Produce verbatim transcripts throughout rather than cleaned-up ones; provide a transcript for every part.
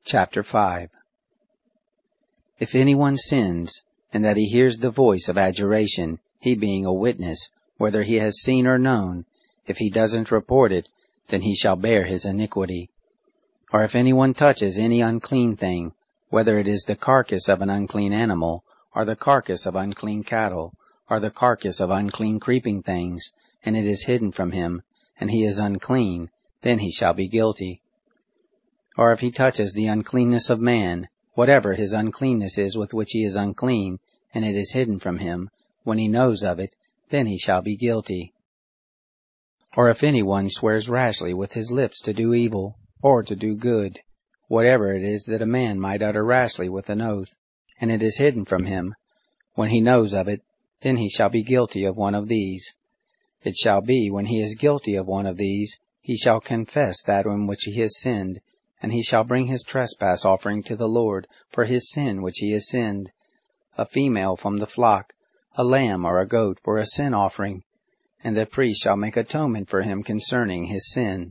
Chapter five. If anyone sins, and that he hears the voice of adjuration, he being a witness, whether he has seen or known, if he doesn't report it, then he shall bear his iniquity. Or if anyone touches any unclean thing, whether it is the carcass of an unclean animal, or the carcass of unclean cattle, or the carcass of unclean creeping things, and it is hidden from him, and he is unclean, then he shall be guilty. Or if he touches the uncleanness of man, whatever his uncleanness is with which he is unclean, and it is hidden from him, when he knows of it, then he shall be guilty. Or if anyone swears rashly with his lips to do evil, or to do good, whatever it is that a man might utter rashly with an oath, and it is hidden from him, when he knows of it, then he shall be guilty of one of these. It shall be, when he is guilty of one of these, he shall confess that in which he has sinned, and he shall bring his trespass offering to the Lord for his sin which he has sinned, a female from the flock, a lamb or a goat for a sin offering, and the priest shall make atonement for him concerning his sin.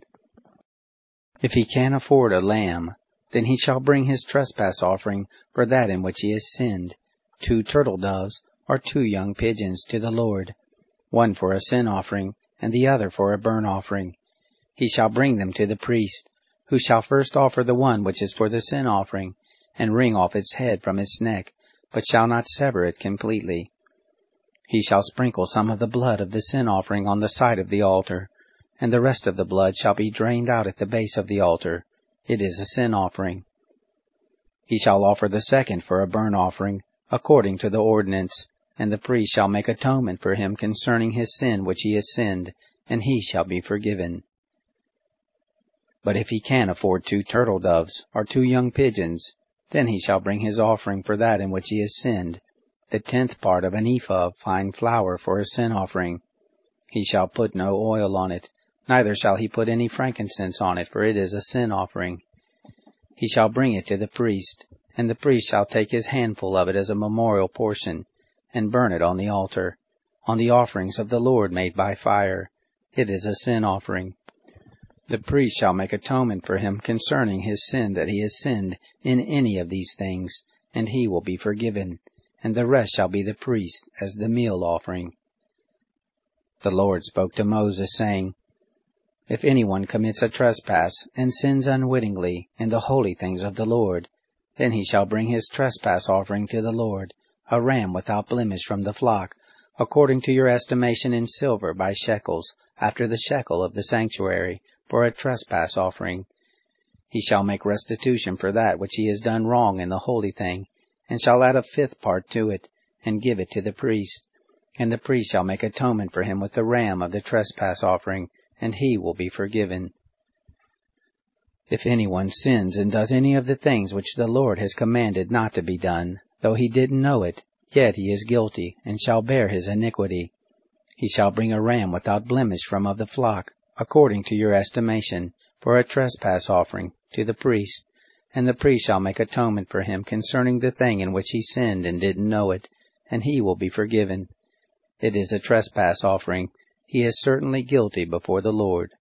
If he can afford a lamb, then he shall bring his trespass offering for that in which he has sinned, two turtle doves or two young pigeons to the Lord, one for a sin offering, and the other for a burnt offering. He shall bring them to the priest, who shall first offer the one which is for the sin offering, and wring off its head from its neck, but shall not sever it completely. He shall sprinkle some of the blood of the sin offering on the side of the altar, and the rest of the blood shall be drained out at the base of the altar. It is a sin offering. He shall offer the second for a burnt offering, according to the ordinance, and the priest shall make atonement for him concerning his sin which he has sinned, and he shall be forgiven. But if he can afford two turtle doves, or two young pigeons, then he shall bring his offering for that in which he has sinned, the tenth part of an ephah of fine flour for a sin offering. He shall put no oil on it, neither shall he put any frankincense on it, for it is a sin offering. He shall bring it to the priest, and the priest shall take his handful of it as a memorial portion, and burn it on the altar, on the offerings of the Lord made by fire. It is a sin offering. The priest shall make atonement for him concerning his sin that he has sinned in any of these things, and he will be forgiven, and the rest shall be the priest as the meal offering. The Lord spoke to Moses, saying, If anyone commits a trespass, and sins unwittingly in the holy things of the Lord, then he shall bring his trespass offering to the Lord, a ram without blemish from the flock, according to your estimation in silver by shekels, after the shekel of the sanctuary, for a trespass offering. He shall make restitution for that which he has done wrong in the holy thing, and shall add a fifth part to it, and give it to the priest. And the priest shall make atonement for him with the ram of the trespass offering, and he will be forgiven. If anyone sins and does any of the things which the Lord has commanded not to be done, though he didn't know it, yet he is guilty, and shall bear his iniquity. He shall bring a ram without blemish from of the flock, according to your estimation, for a trespass offering, to the priest, and the priest shall make atonement for him concerning the thing in which he sinned and didn't know it, and he will be forgiven. It is a trespass offering. He is certainly guilty before the Lord.